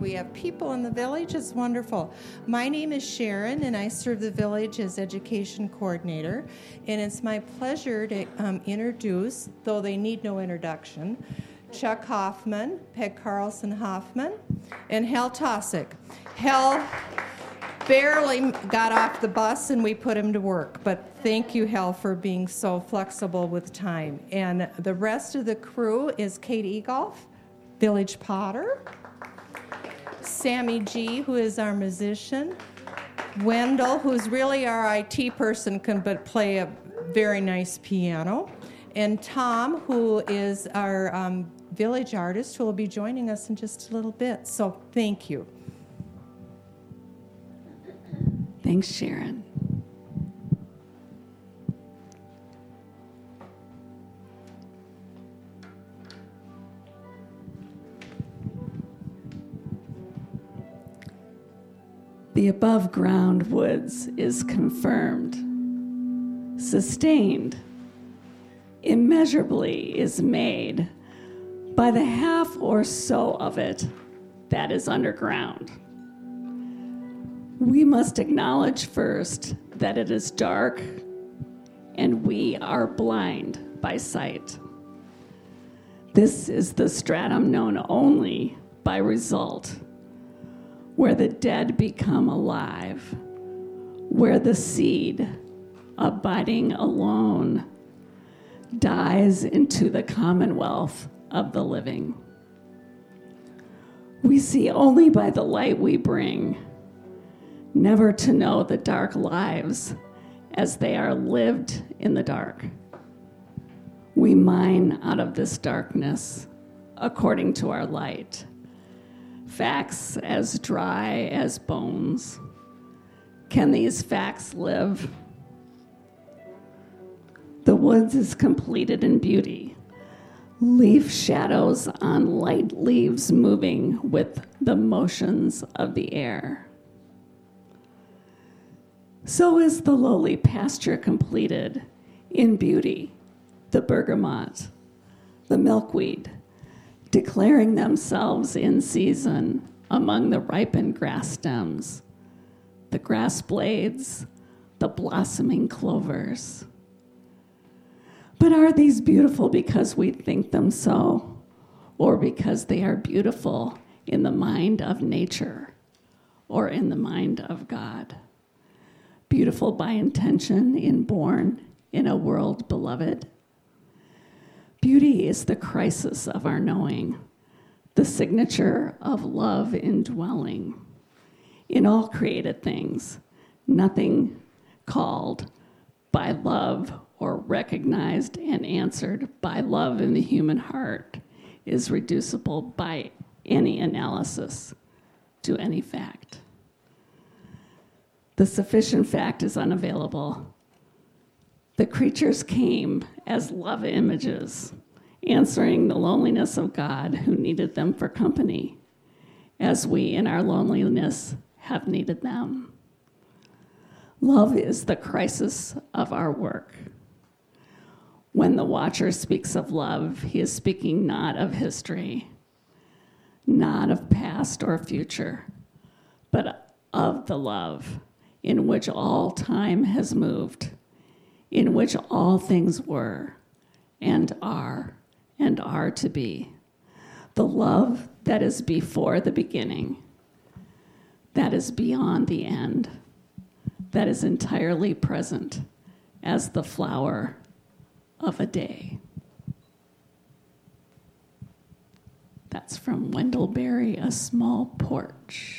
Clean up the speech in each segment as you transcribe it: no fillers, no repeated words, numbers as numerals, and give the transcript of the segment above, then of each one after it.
We have people in the village. It's wonderful. My name is Sharon, and I serve the village as education coordinator. And it's my pleasure to introduce, though they need no introduction, Chuck Hoffman, Peg Carlson Hoffman, and Hal Tosick. Hal barely got off the bus and we put him to work, but thank you, Hal, for being so flexible with time. And the rest of the crew is Kate Egolf, village potter, Sammy G, who is our musician, Wendell, who's really our IT person, but play a very nice piano, and Tom, who is our village artist, who will be joining us in just a little bit. So thank you. Thanks, Sharon. The above ground woods is confirmed, sustained, immeasurably is made by the half or so of it that is underground. We must acknowledge first that it is dark and we are blind by sight. This is the stratum known only by result, where the dead become alive, where the seed, abiding alone, dies into the commonwealth of the living. We see only by the light we bring, never to know the dark lives as they are lived in the dark. We mine out of this darkness according to our light, facts as dry as bones. Can these facts live? The woods is completed in beauty, leaf shadows on light leaves moving with the motions of the air. So is the lowly pasture completed in beauty, the bergamot, the milkweed, declaring themselves in season among the ripened grass stems, the grass blades, the blossoming clovers. But are these beautiful because we think them so, or because they are beautiful in the mind of nature or in the mind of God? Beautiful by intention, inborn in a world beloved. Beauty is the crisis of our knowing, the signature of love indwelling. In all created things, nothing called by love or recognized and answered by love in the human heart is reducible by any analysis to any fact. The sufficient fact is unavailable. The creatures came as love images, answering the loneliness of God who needed them for company, as we in our loneliness have needed them. Love is the crisis of our work. When the watcher speaks of love, he is speaking not of history, not of past or future, but of the love in which all time has moved, in which all things were and are to be. The love that is before the beginning, that is beyond the end, that is entirely present as the flower of a day. That's from Wendell Berry, A Small Porch.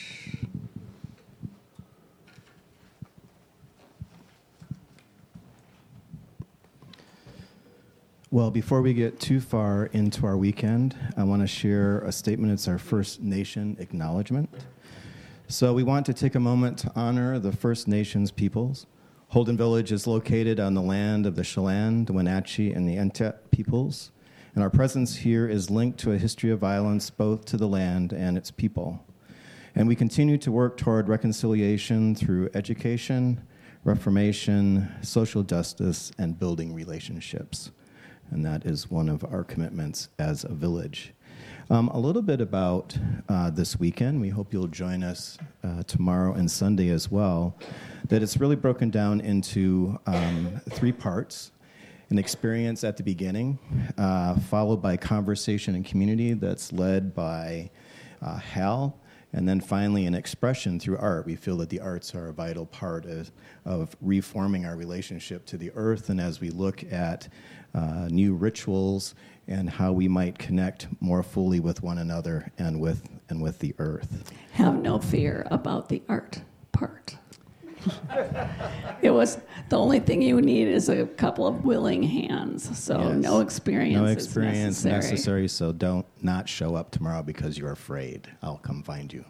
Well, before we get too far into our weekend, I want to share a statement. It's our First Nation acknowledgement. So we want to take a moment to honor the First Nations peoples. Holden Village is located on the land of the Chelan, the Wenatchee, and the Entiat peoples, and our presence here is linked to a history of violence both to the land and its people. And we continue to work toward reconciliation through education, reformation, social justice, and building relationships. And that is one of our commitments as a village. A little bit about this weekend. We hope you'll join us tomorrow and Sunday as well. That it's really broken down into 3 parts. An experience at the beginning, followed by conversation and community that's led by Hal, and then finally an expression through art. We feel that the arts are a vital part of reforming our relationship to the earth, and as we look at new rituals and how we might connect more fully with one another and with the earth. Have no fear about the art part. It was the only thing you need is a couple of willing hands. So Yes. No experience is necessary. So don't not show up tomorrow because you're afraid. I'll come find you.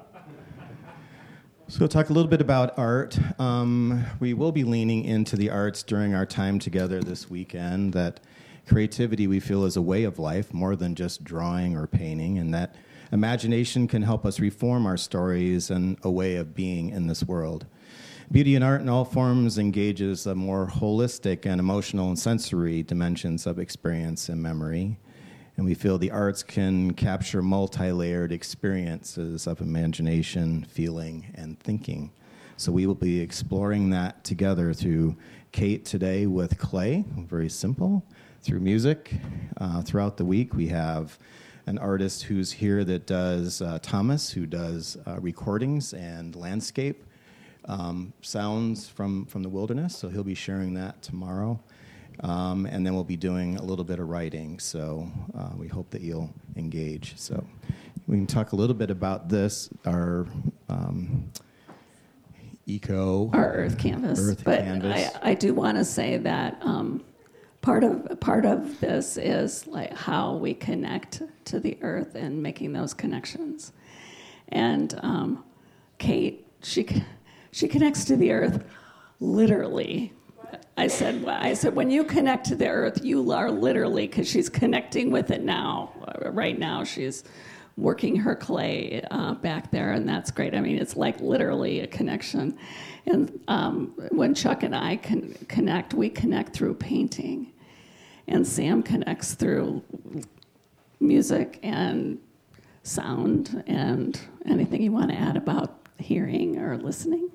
So we'll talk a little bit about art. We will be leaning into the arts during our time together this weekend. That creativity we feel is a way of life more than just drawing or painting, and that imagination can help us reform our stories and a way of being in this world. Beauty and art in all forms engages the more holistic and emotional and sensory dimensions of experience and memory. And we feel the arts can capture multi-layered experiences of imagination, feeling, and thinking. So we will be exploring that together through Kate today with clay, very simple, through music. Throughout the week, we have an artist who's here that does, Thomas, who does recordings and landscape. Sounds from the wilderness, so he'll be sharing that tomorrow. And then we'll be doing a little bit of writing, so we hope that you'll engage. So we can talk a little bit about this, our Earth Canvas. But I do want to say that part of this is like how we connect to the earth and making those connections. And Kate, she connects to the earth literally. I said, when you connect to the earth, you are literally, because she's connecting with it now. Right now, she's working her clay back there, and that's great. I mean, it's like literally a connection. And when Chuck and I can connect, we connect through painting. And Sam connects through music and sound and anything you want to add about hearing or listening.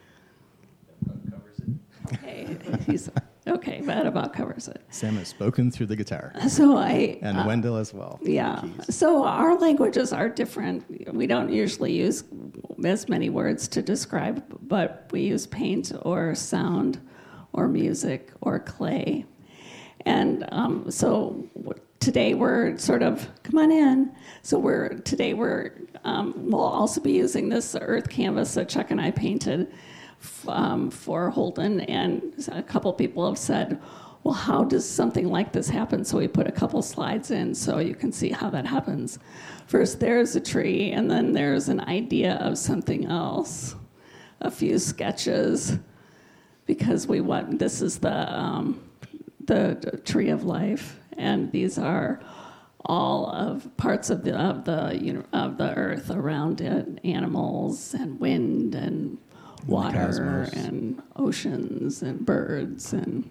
Okay, that about covers it. Sam has spoken through the guitar. And Wendell as well. Yeah. So our languages are different. We don't usually use as many words to describe, but we use paint or sound or music or clay. And so today we're sort of, come on in. So we'll also be using this earth canvas that Chuck and I painted for Holden, and a couple people have said, well, how does something like this happen? So we put a couple slides in so you can see how that happens. First, there's a tree, and then there's an idea of something else, a few sketches, because this is the tree of life, and these are all of parts of the earth around it, animals and wind and water and oceans and birds and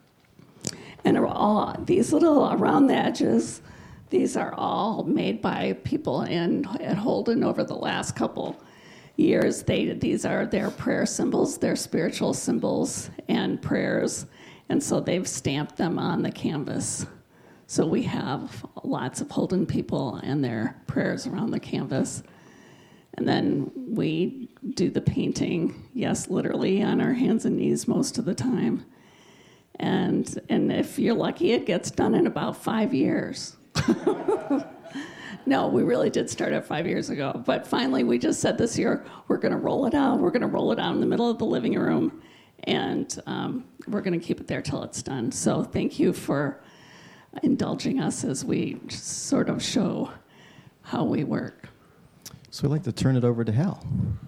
all these little around the edges. These are all made by people at Holden over the last couple years. These are their prayer symbols, their spiritual symbols and prayers, and so they've stamped them on the canvas. So we have lots of Holden people and their prayers around the canvas. And then we do the painting, yes, literally on our hands and knees most of the time. And if you're lucky, it gets done in about 5 years. No, we really did start it 5 years ago. But finally, we just said this year, we're going to roll it out. We're going to roll it out in the middle of the living room. And we're going to keep it there till it's done. So thank you for indulging us as we sort of show how we work. So I'd like to turn it over to Hal.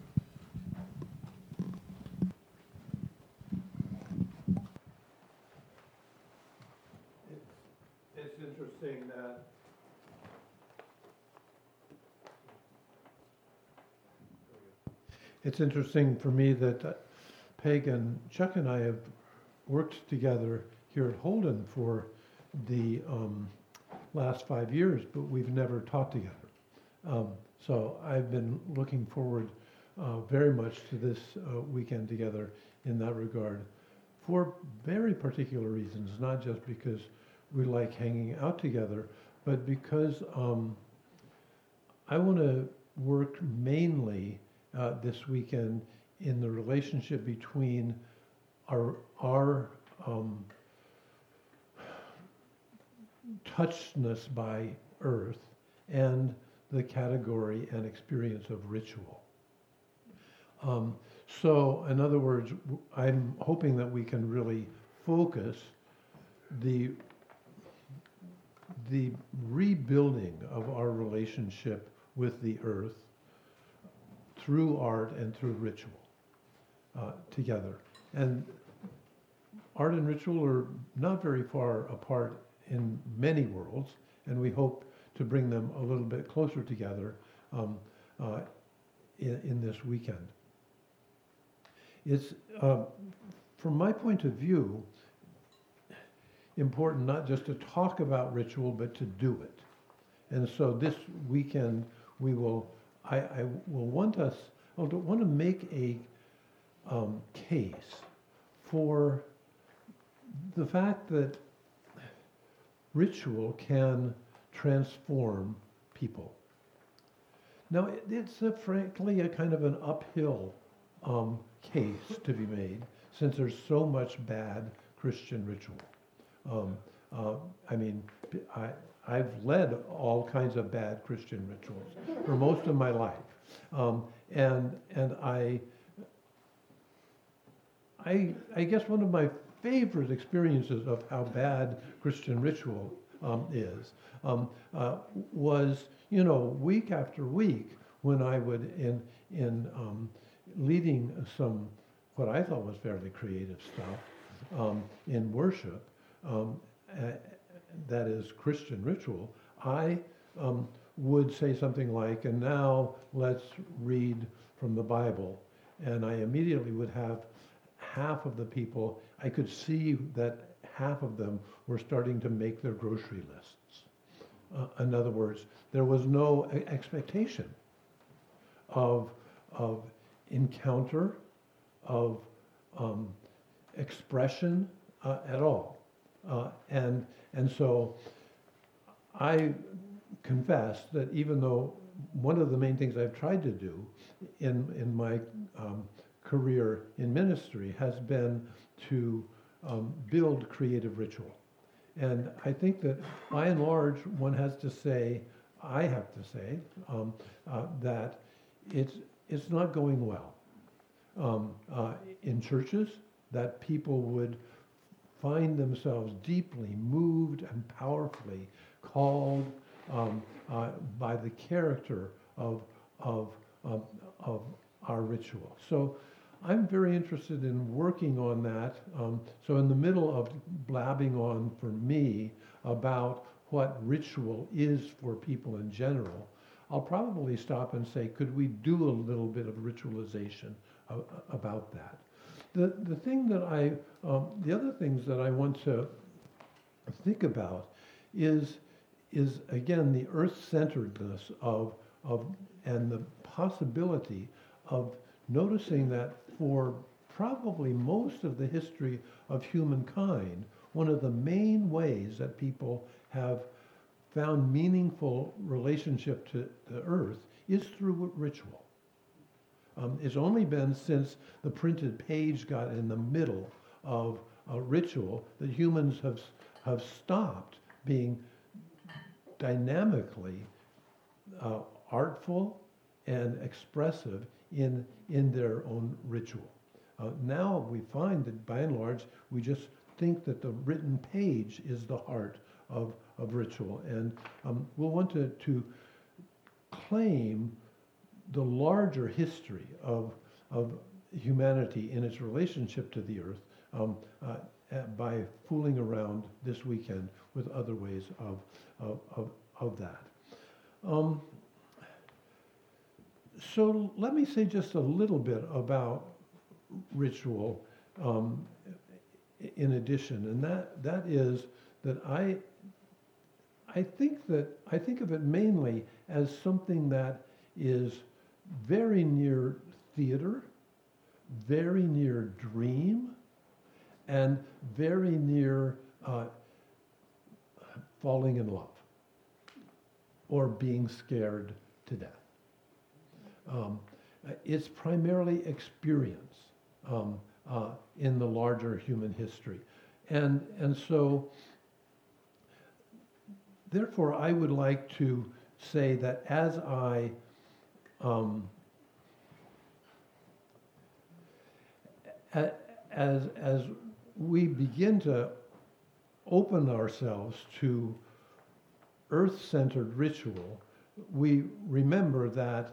It's interesting that it's interesting for me that Peg and Chuck and I have worked together here at Holden for the last 5 years, but we've never taught together. So I've been looking forward very much to this weekend together in that regard for very particular reasons, not just because we like hanging out together, but because I want to work mainly this weekend in the relationship between our touchedness by earth and the category and experience of ritual. So, in other words, I'm hoping that we can really focus the rebuilding of our relationship with the earth through art and through ritual together. And art and ritual are not very far apart in many worlds, and we hope to bring them a little bit closer together in this weekend. It's, from my point of view, important not just to talk about ritual, but to do it. And so this weekend, I want to make a case for the fact that ritual can transform people. Now, it's frankly a kind of an uphill case to be made, since there's so much bad Christian ritual. I've led all kinds of bad Christian rituals for most of my life, and I guess one of my favorite experiences of how bad Christian ritual is was, week after week when I would in leading some what I thought was fairly creative stuff in worship. That is Christian ritual, I would say something like, and now let's read from the Bible. And I immediately would have half of the people, I could see that half of them were starting to make their grocery lists. In other words, there was no expectation of encounter, of expression at all. And so I confess that even though one of the main things I've tried to do in my career in ministry has been to build creative ritual. And I think that by and large, one has to say, I have to say, that it's not going well. In churches, that people would find themselves deeply moved and powerfully called by the character of our ritual. So I'm very interested in working on that. So in the middle of blabbing on for me about what ritual is for people in general, I'll probably stop and say, could we do a little bit of ritualization about that? The other things that I want to think about is again the earth-centeredness of and the possibility of noticing that for probably most of the history of humankind, one of the main ways that people have found meaningful relationship to the earth is through ritual. It's only been since the printed page got in the middle of a ritual that humans have stopped being dynamically artful and expressive in their own ritual. Now we find that by and large we just think that the written page is the heart of ritual, and we'll want to claim the larger history of humanity in its relationship to the earth by fooling around this weekend with other ways of that. So let me say just a little bit about ritual in addition, and that is that I I think of it mainly as something that is very near theater, very near dream, and very near falling in love or being scared to death. It's primarily experience in the larger human history. And so, therefore, I would like to say that as as we begin to open ourselves to earth-centered ritual, we remember that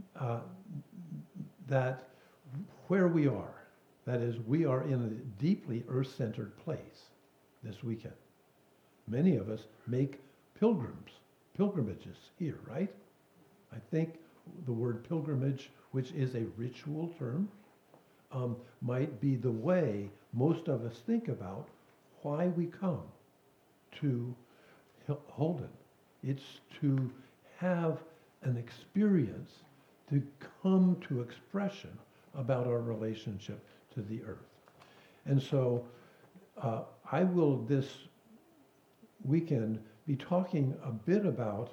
that where we are, that is, we are in a deeply earth-centered place this weekend. Many of us make pilgrimages here, right? I think the word pilgrimage, which is a ritual term, might be the way most of us think about why we come to Holden. It's to have an experience, to come to expression about our relationship to the earth. And so I will this weekend be talking a bit about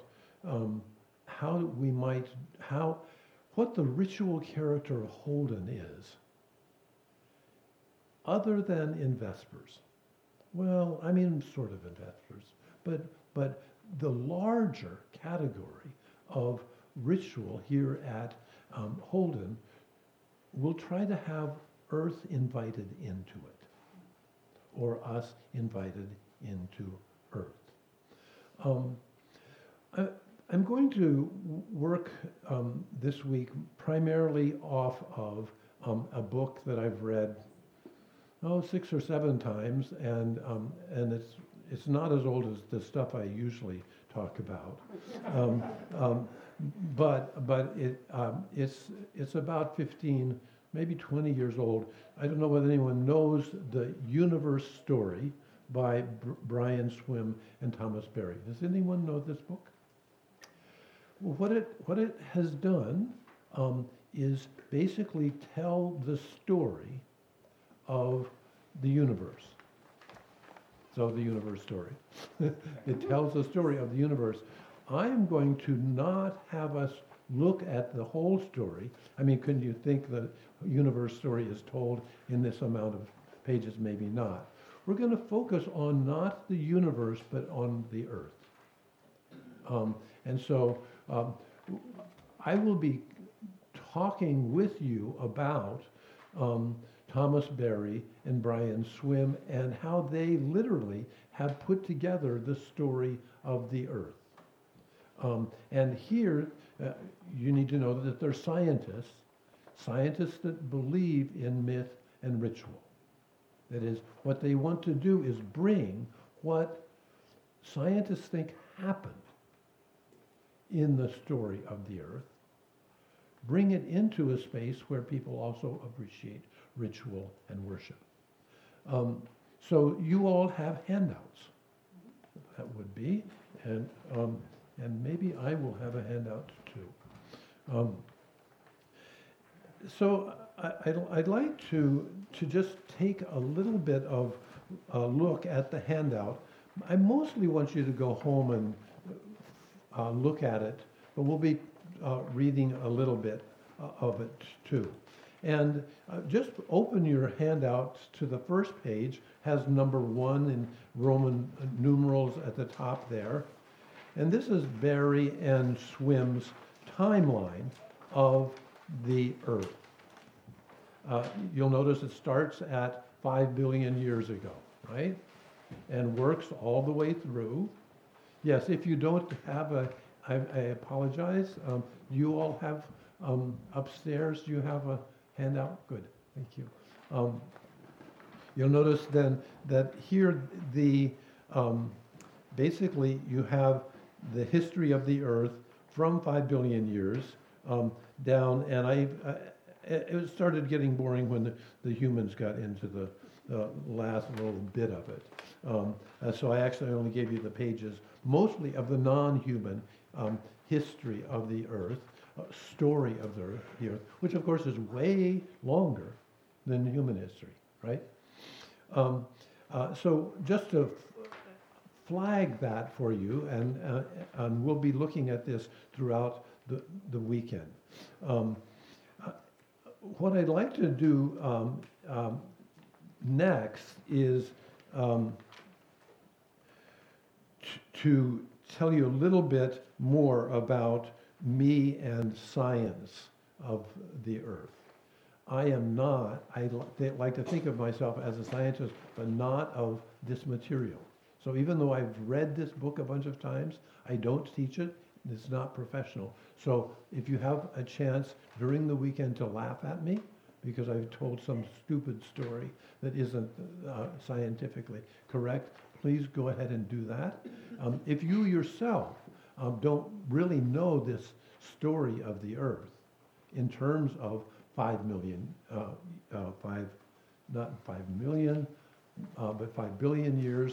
what the ritual character of Holden is, other than in Vespers. Well, I mean, sort of in Vespers, but the larger category of ritual here at Holden will try to have Earth invited into it, or us invited into Earth. I'm going to work this week primarily off of a book that I've read 6 or 7 times, and it's not as old as the stuff I usually talk about, but it's about 15, maybe 20 years old. I don't know whether anyone knows The Universe Story by Brian Swimme and Thomas Berry. Does anyone know this book? Well, what it has done is basically tell the story of the universe. So The Universe Story. It tells the story of the universe. I'm going to not have us look at the whole story. I mean, couldn't you think the universe story is told in this amount of pages? Maybe not. We're going to focus on not the universe, but on the earth. And so I will be talking with you about Thomas Berry and Brian Swimme and how they literally have put together the story of the earth. And here, you need to know that they're scientists that believe in myth and ritual. That is, what they want to do is bring what scientists think happened in the story of the earth, bring it into a space where people also appreciate ritual and worship. So you all have handouts. That would be, and maybe I will have a handout too. So I'd like to just take a little bit of a look at the handout. I mostly want you to go home and look at it, but we'll be reading a little bit of it too. And just open your handout to the first page, has number 1 in Roman numerals at the top there. And this is Berry and Swimme's timeline of the Earth. You'll notice it starts at 5 billion years ago, right? And works all the way through. Yes, if you don't have I apologize. You all have upstairs, you have a handout? Good, thank you. You'll notice then that here basically you have the history of the Earth from 5 billion years down, and it started getting boring when the humans got into the last little bit of it. So I actually only gave you the pages, mostly of the non-human history of the earth, story of the earth, which of course is way longer than human history, right? So just to flag that for you, and we'll be looking at this throughout the weekend. What I'd like to do next is to tell you a little bit more about me and science of the earth. I am not, I like to think of myself as a scientist, but not of this material. So even though I've read this book a bunch of times, I don't teach it. It's not professional. So if you have a chance during the weekend to laugh at me, because I've told some stupid story that isn't scientifically correct, please go ahead and do that. If you yourself don't really know this story of the earth in terms of 5 million, not 5 million, but 5 billion years,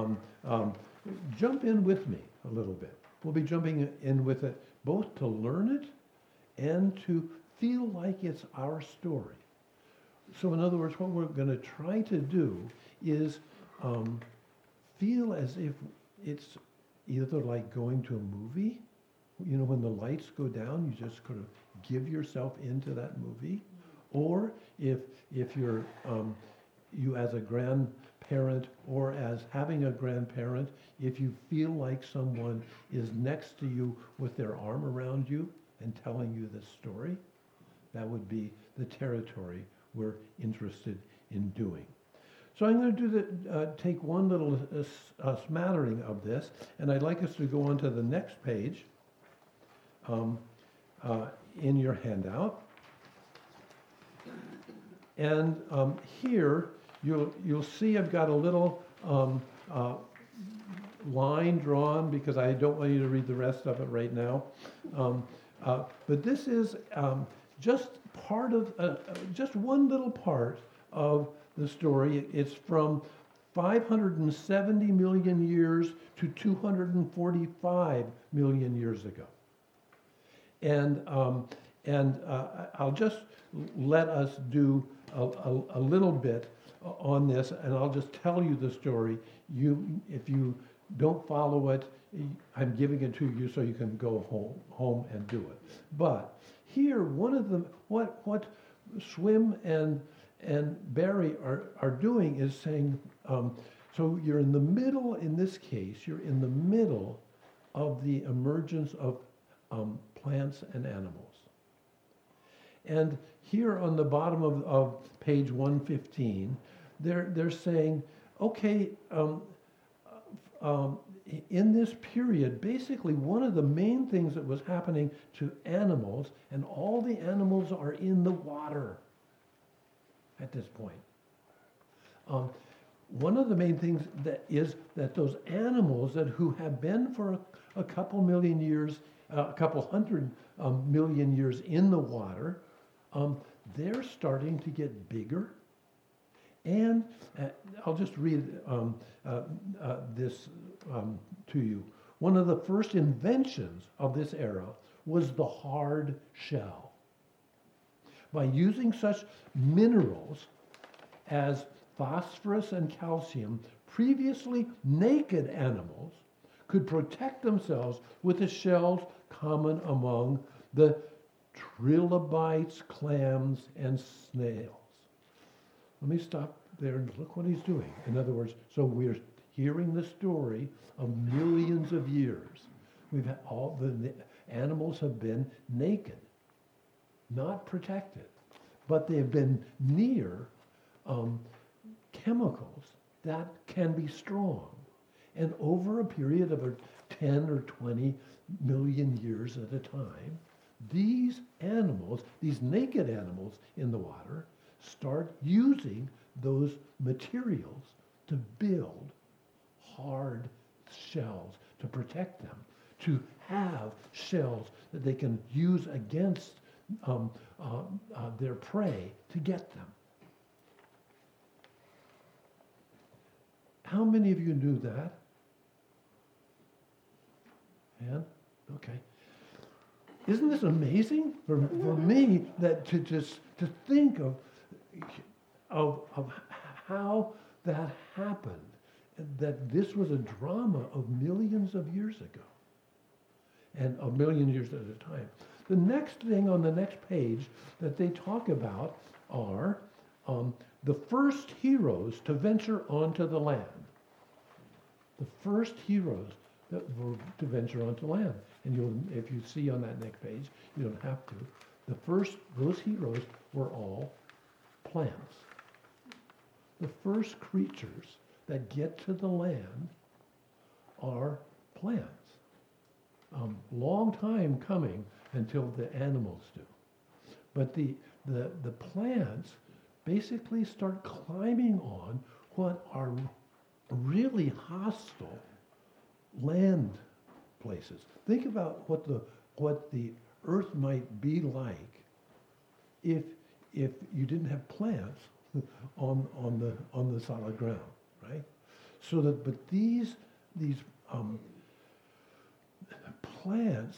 jump in with me a little bit. We'll be jumping in with it both to learn it and to feel like it's our story. So in other words, what we're going to try to do is feel as if it's either like going to a movie, you know, when the lights go down, you just kind of give yourself into that movie, or if you're you as a grandparent or as having a grandparent, if you feel like someone is next to you with their arm around you and telling you this story, that would be the territory we're interested in doing. So I'm going to do take one little smattering of this, and I'd like us to go on to the next page in your handout. And here you'll see I've got a little line drawn because I don't want you to read the rest of it right now. But this is just part of just one little part of the story. It's from 570 million years to 245 million years ago. And I'll just let us do a little bit on this, and I'll just tell you the story. If you don't follow it, I'm giving it to you so you can go home and do it. But here, one of the what Swim and Barry are doing is saying, so you're in the middle. In this case, you're in the middle of the emergence of plants and animals. And here on the bottom of page 115, they're saying, okay, in this period, basically one of the main things that was happening to animals, and all the animals are in the water at this point. One of the main things that is that those animals who have been for a couple million years, a couple hundred million years in the water, they're starting to get bigger. And I'll just read this to you. One of the first inventions of this era was the hard shell. By using such minerals as phosphorus and calcium, previously naked animals could protect themselves with the shells common among the trilobites, clams, and snails. Let me stop there and look what he's doing. In other words, so we're hearing the story of millions of years. We've had all the animals have been naked, not protected, but they've been near chemicals that can be strong. And over a period of 10 or 20 million years at a time, these animals, these naked animals in the water, start using those materials to build hard shells to protect them, to have shells that they can use against their prey to get them. How many of you knew that? And okay. Isn't this amazing for me that to think of how that happened, that this was a drama of millions of years ago, and a million years at a time. The next thing on the next page that they talk about are the first heroes to venture onto the land. The first heroes that were to venture onto land. And if you see on that next page, you don't have to. Those heroes were all plants. The first creatures that get to the land are plants. Long time coming until the animals do. But the plants basically start climbing on what are really hostile land places. Think about what the earth might be like if you didn't have plants on the solid ground, right? But these plants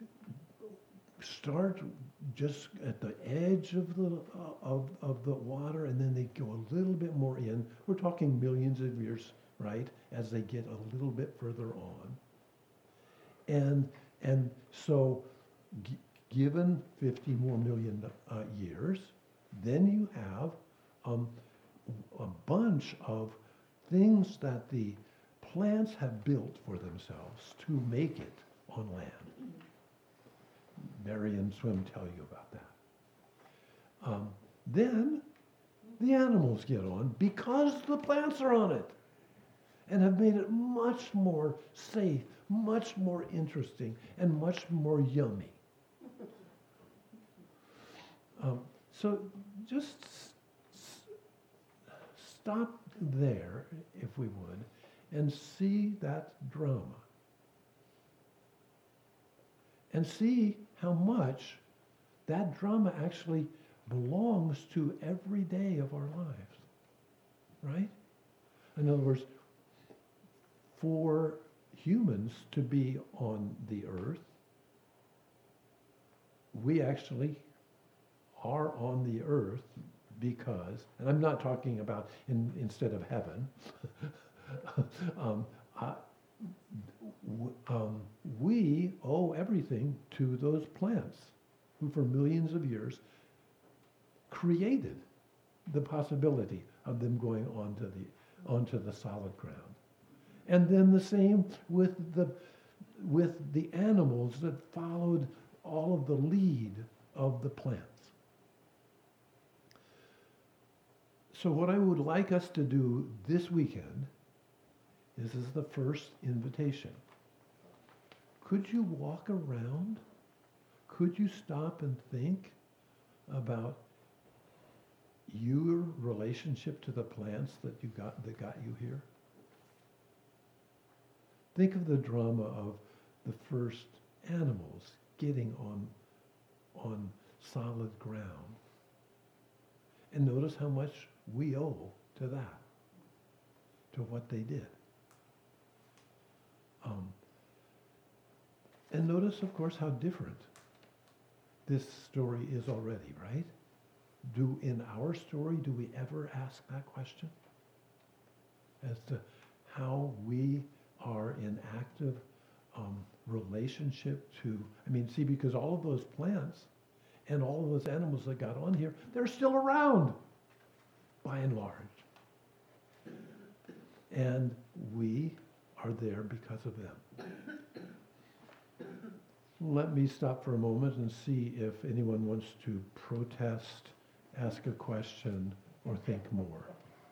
start just at the edge of the water, and then they go a little bit more in. We're talking millions of years, right? As they get a little bit further on, and so given 50 more million years, then you have a bunch of things that the plants have built for themselves to make it on land. Mary and Swim tell you about that. Then the animals get on because the plants are on it and have made it much more safe, much more interesting, and much more yummy. So just stop there, if we would, and see that drama. And see how much that drama actually belongs to every day of our lives, right? In other words, for humans to be on the earth, we actually are on the earth because, and I'm not talking about instead of heaven, we owe everything to those plants who for millions of years created the possibility of them going onto the solid ground. And then the same with the animals that followed all of the lead of the plants. So what I would like us to do this weekend is the first invitation. Could you walk around? Could you stop and think about your relationship to the plants that got you here? Think of the drama of the first animals getting on solid ground. And notice how much we owe to that, to what they did. And notice, of course, how different this story is already, right? In our story, do we ever ask that question? As to how we are in active relationship to, because all of those plants and all of those animals that got on here, they're still around, by and large. And we are there because of them. Let me stop for a moment and see if anyone wants to protest, ask a question, or think more.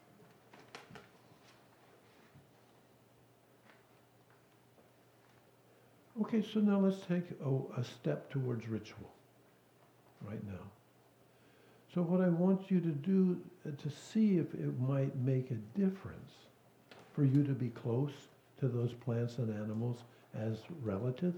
Okay, so now let's take a step towards ritual right now. So what I want you to do to see if it might make a difference for you to be close to those plants and animals as relatives,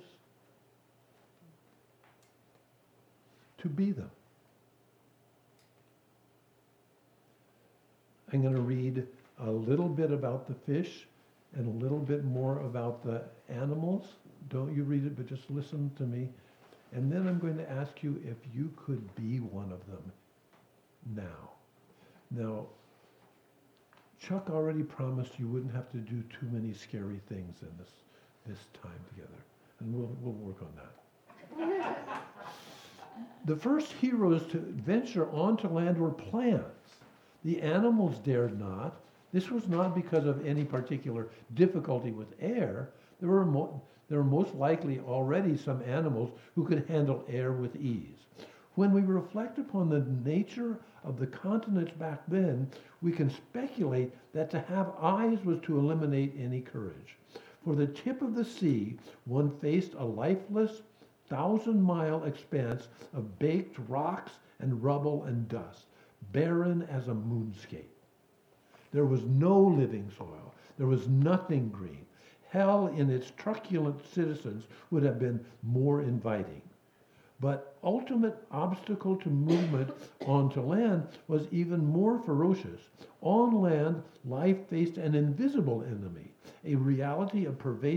to be them. I'm going to read a little bit about the fish and a little bit more about the animals. Don't you read it, but just listen to me. And then I'm going to ask you if you could be one of them now. Now, Chuck already promised you wouldn't have to do too many scary things in this time together. And we'll work on that. The first heroes to venture onto land were plants. The animals dared not. This was not because of any particular difficulty with air. There were most likely already some animals who could handle air with ease. When we reflect upon the nature of the continents back then, we can speculate that to have eyes was to eliminate any courage. For the tip of the sea, one faced a lifeless, 1,000-mile expanse of baked rocks and rubble and dust, barren as a moonscape. There was no living soil. There was nothing green. Hell in its truculent citizens would have been more inviting. But ultimate obstacle to movement onto land was even more ferocious. On land, life faced an invisible enemy, a reality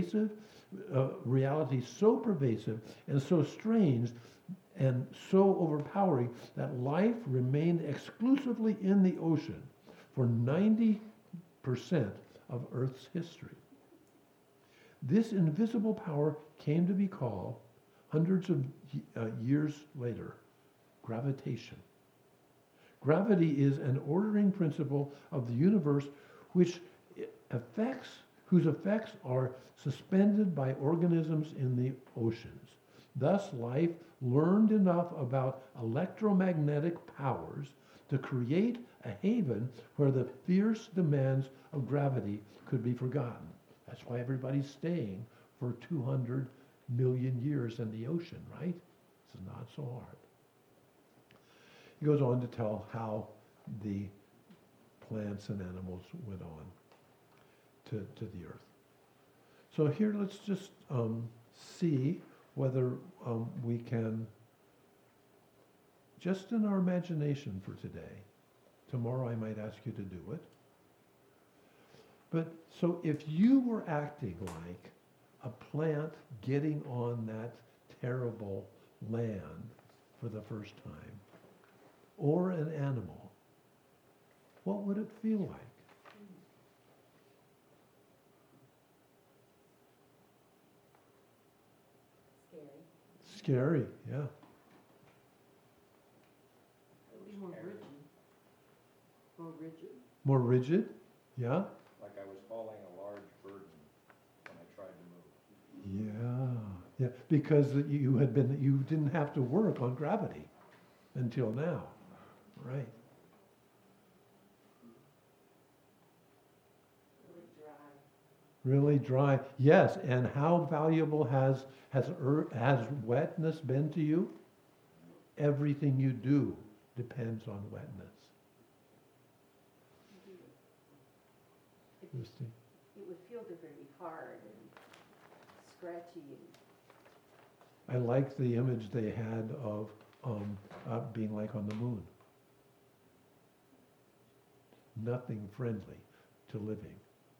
so pervasive and so strange and so overpowering that life remained exclusively in the ocean for 90% of Earth's history. This invisible power came to be called, hundreds of years later, gravitation. Gravity is an ordering principle of the universe whose effects are suspended by organisms in the oceans. Thus, life learned enough about electromagnetic powers to create a haven where the fierce demands of gravity could be forgotten. That's why everybody's staying for 200 million years in the ocean, right? It's not so hard. He goes on to tell how the plants and animals went on to the earth. So here let's just see whether we can, just in our imagination for today, tomorrow I might ask you to do it. But so if you were acting like a plant getting on that terrible land for the first time, or an animal, what would it feel like? Scary, yeah. It would be more rigid. More rigid? More rigid, yeah. Like I was hauling a large burden when I tried to move. Yeah, because you didn't have to work on gravity until now, right? Really dry. Yes, and how valuable has wetness been to you? Everything you do depends on wetness. It would feel very hard and scratchy. I like the image they had of being like on the moon. Nothing friendly to living.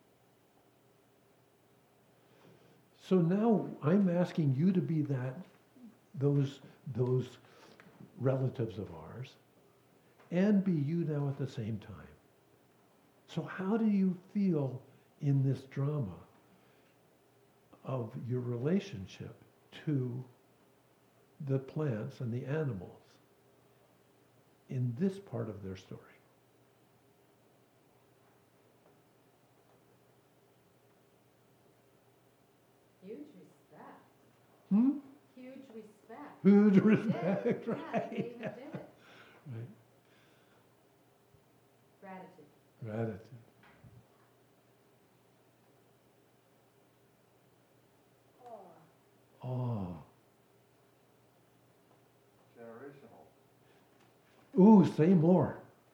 So now I'm asking you to be those relatives of ours, and be you now at the same time. So how do you feel in this drama of your relationship to the plants and the animals in this part of their story? Huge respect. Hmm? Huge respect. Huge They respect, did. Yeah, right? they even did it. Right. Gratitude. Gratitude. Oh. Generational. Ooh, say more.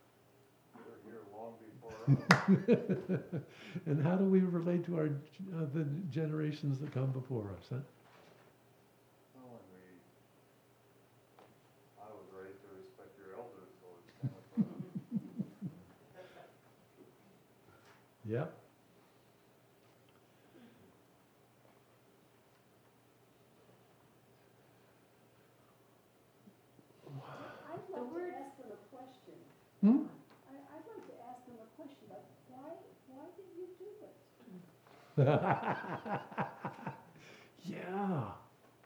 They're here long before us. And how do we relate to our the generations that come before us? Huh? Well, I was raised to respect your elders, so it's kind of Yep. I'd like to ask them a question. Hmm? I'd like to ask them a question, like, why did you do it? Yeah.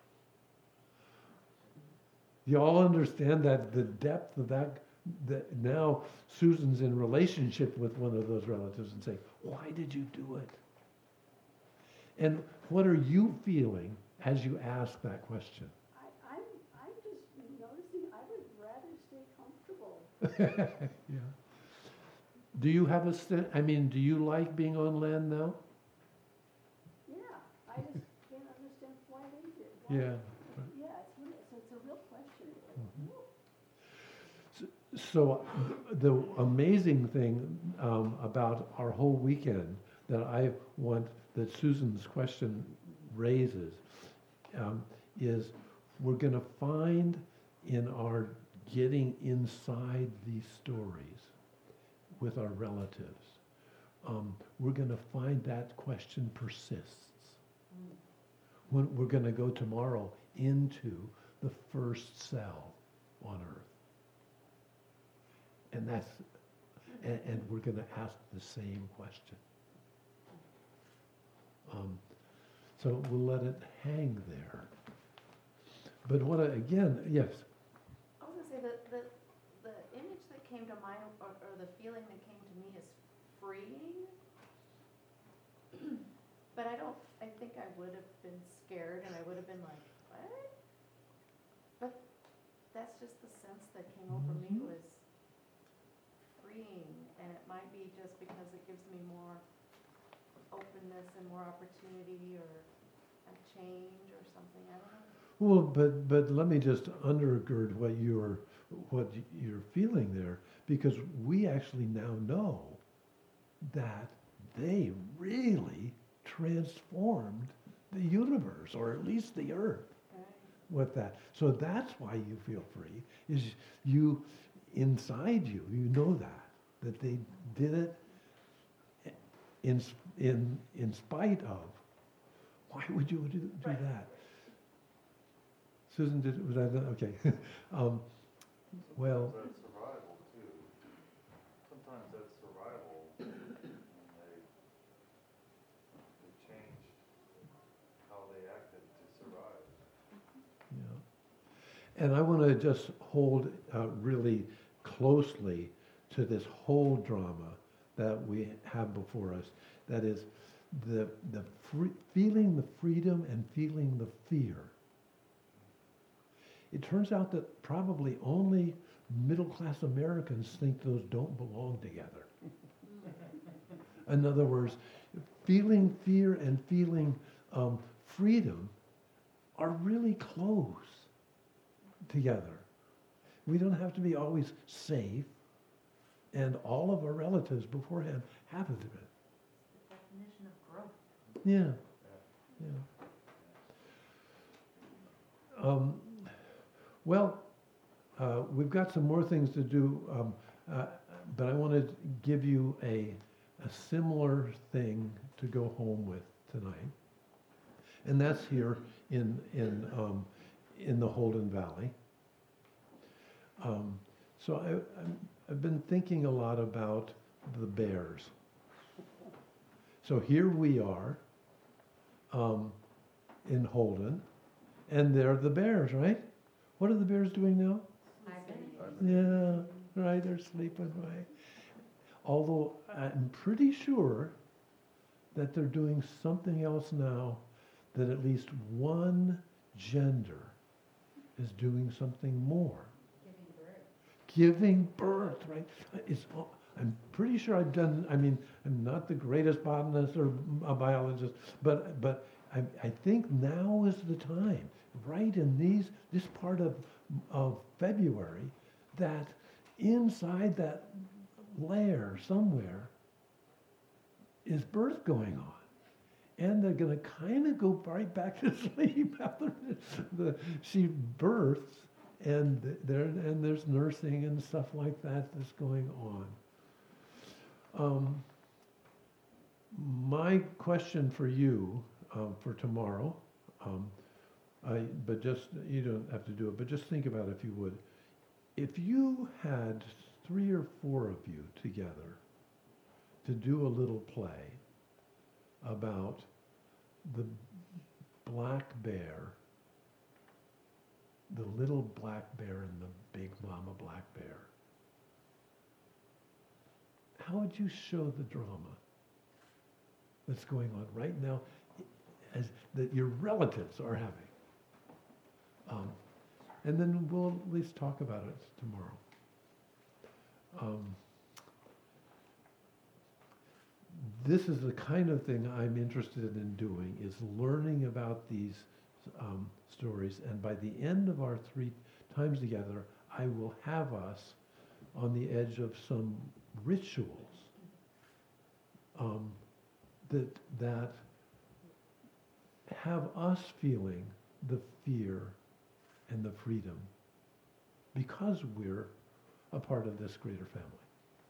You all understand that the depth of that now Susan's in relationship with one of those relatives and saying, why did you do it? And what are you feeling as you ask that question? I'm just noticing I would rather stay comfortable. Yeah. Do you have do you like being on land now? Yeah, I just can't understand why they did. Yeah. Yeah, it's a real question. So the amazing thing about our whole weekend that I want that Susan's question raises is we're going to find in our getting inside these stories with our relatives, we're going to find that question persists. When we're going to go tomorrow into the first cell on Earth. And we're going to ask the same question. So we'll let it hang there. But yes. I was gonna say that the image that came to mind, or the feeling that came to me, is freeing. But I think I would have been scared, and I would have been like, what? But that's just the sense that came over me, was freeing, and it might be just because it gives me more openness and more opportunity, or a change or something. I don't know. Well, but let me just undergird what you're feeling there, because we actually now know that they really transformed the universe, or at least the Earth, with that. So that's why you feel free, is you, inside you, you know that they did it in spite of. Why would you do that? Susan, was that okay? Well. That's survival too. Sometimes that's survival, and they changed how they acted to survive. Yeah. And I want to just hold really closely to this whole drama that we have before us. That is feeling the freedom and feeling the fear. It turns out that probably only middle-class Americans think those don't belong together. In other words, feeling fear and feeling freedom are really close together. We don't have to be always safe, and all of our relatives beforehand have it. The definition of growth. Yeah. Well, we've got some more things to do, but I want to give you a similar thing to go home with tonight, and that's here in the Holden Valley. So I've been thinking a lot about the bears. So here we are in Holden, and they're the bears, right? What are the bears doing now? Yeah, right, they're sleeping, right? Although I'm pretty sure that they're doing something else now, that at least one gender is doing something more. Giving birth, right? I'm pretty sure I'm not the greatest botanist or a biologist, but I think now is the time, right in this part of February, that inside that layer somewhere is birth going on. And they're going to kind of go right back to sleep after she births, and there's nursing and stuff like that that's going on. my question for you for tomorrow, but just, you don't have to do it, but just think about it if you would. If you had 3 or 4 of you together to do a little play about the black bear, the little black bear and the big mama black bear, how would you show the drama that's going on right now as that your relatives are having? And then we'll at least talk about it tomorrow. This is the kind of thing I'm interested in doing, is learning about these stories. And by the end of our 3 times together, I will have us on the edge of some rituals that have us feeling the fear and the freedom because we're a part of this greater family.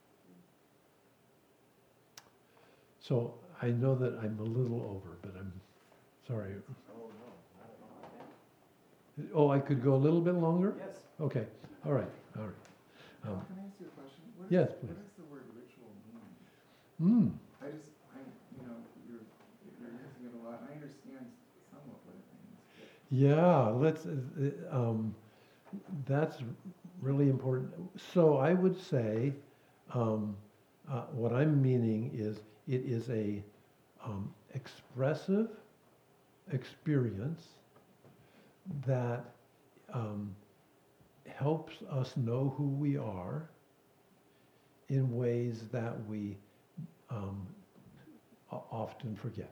So I know that I'm a little over, but I'm sorry. Oh, no, not at all. Oh, I could go a little bit longer? Yes. Okay, all right. Can I ask you a question? Yes, What please. does the word ritual mean? Hmm. You're using it a lot. I understand somewhat what it means. Yeah, that's really important. So I would say, what I'm meaning is it is a expressive experience that helps us know who we are in ways that we often forget.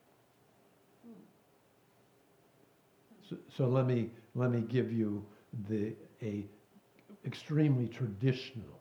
So let me give you a extremely traditional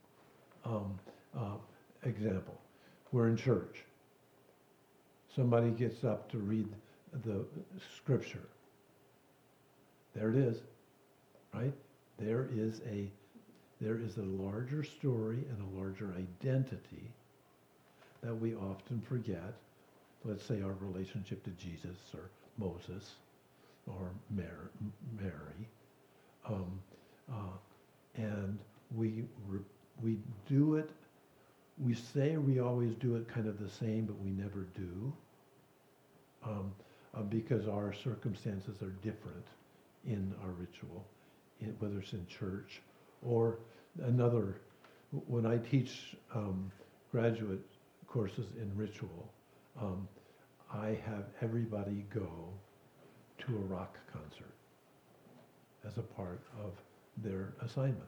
example. We're in church. Somebody gets up to read the scripture. There it is, right? There is a larger story and a larger identity that we often forget. Let's say our relationship to Jesus or Moses or Mary, and we do it. We say we always do it kind of the same, but we never do, because our circumstances are different in our ritual, whether it's in church or another. When I teach graduate courses in ritual, I have everybody go to a rock concert as a part of their assignment.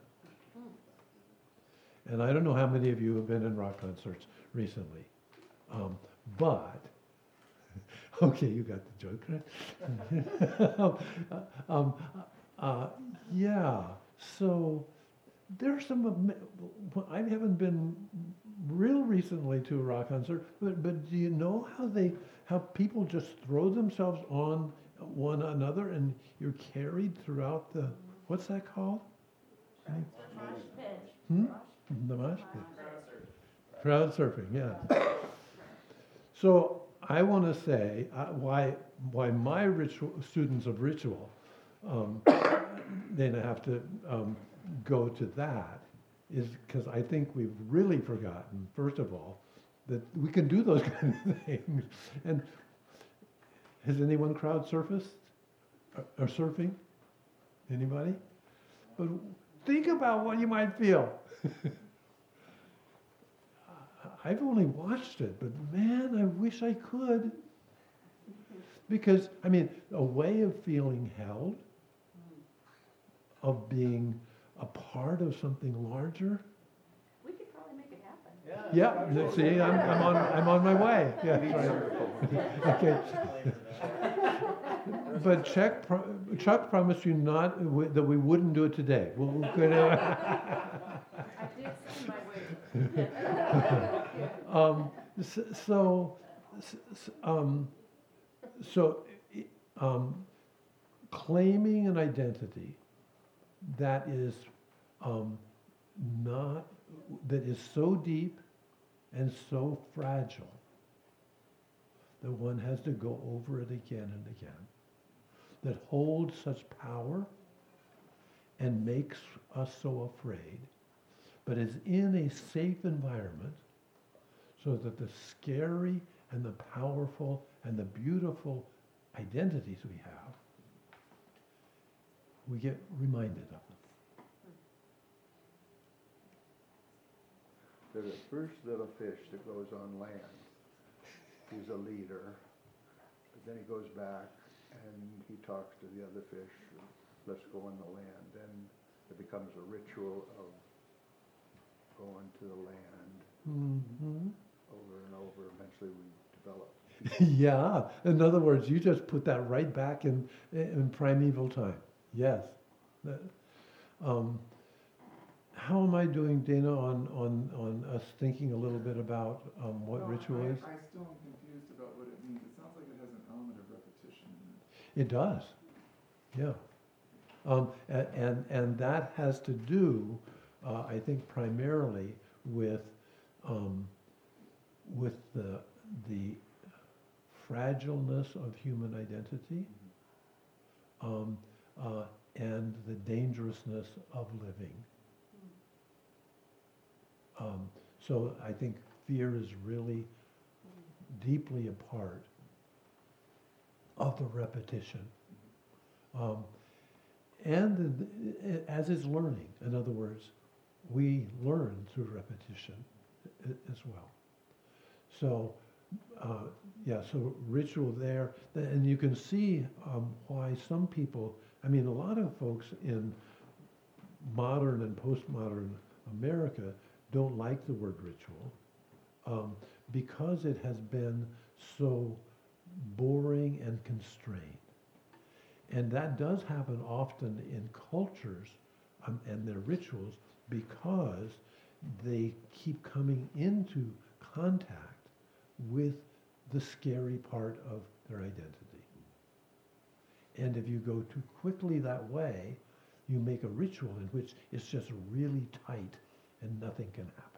And I don't know how many of you have been in rock concerts recently, but, okay, you got the joke, right? Yeah, so there's some, I haven't been real recently to a rock concert, but do you know how people just throw themselves on one another and you're carried throughout the, what's that called? The mosh pit. Crowd surfing, yeah. So I want to say why my ritual students of ritual they have to go to that is because I think we've really forgotten, first of all, that we can do those kind of things. And has anyone crowd surfaced or surfing? Anybody? But think about what you might feel. I've only watched it, but man, I wish I could. Because, I mean, a way of feeling held, of being a part of something larger. We could probably make it happen. Yeah, see, I'm on my way. Yeah, right. Okay. But Chuck promised you that we wouldn't do it today. I did send my way. Claiming an identity that is that is so deep and so fragile that one has to go over it again and again, that holds such power and makes us so afraid, but is in a safe environment so that the scary and the powerful and the beautiful identities we have, we get reminded of them. There's a first little fish that goes on land. He's a leader, but then he goes back and he talks to the other fish, let's go on the land, and it becomes a ritual of going to the land Mm-hmm. over and over. Eventually we develop. Yeah. In other words, you just put that right back in primeval time. Yes. That- how am I doing, Dana, on us thinking a little bit about what Well, ritual is? I still am confused about what it means. It sounds like it has an element of repetition in it. It does. Yeah. And that has to do, I think, primarily with the fragileness of human identity, and the dangerousness of living. So I think fear is really deeply a part of the repetition. As is learning. In other words, we learn through repetition as well. So, so ritual there, and you can see why some people, I mean, a lot of folks in modern and postmodern America don't like the word ritual because it has been so boring and constrained. And that does happen often in cultures and their rituals because they keep coming into contact with the scary part of their identity. And if you go too quickly that way, you make a ritual in which it's just really tight and nothing can happen.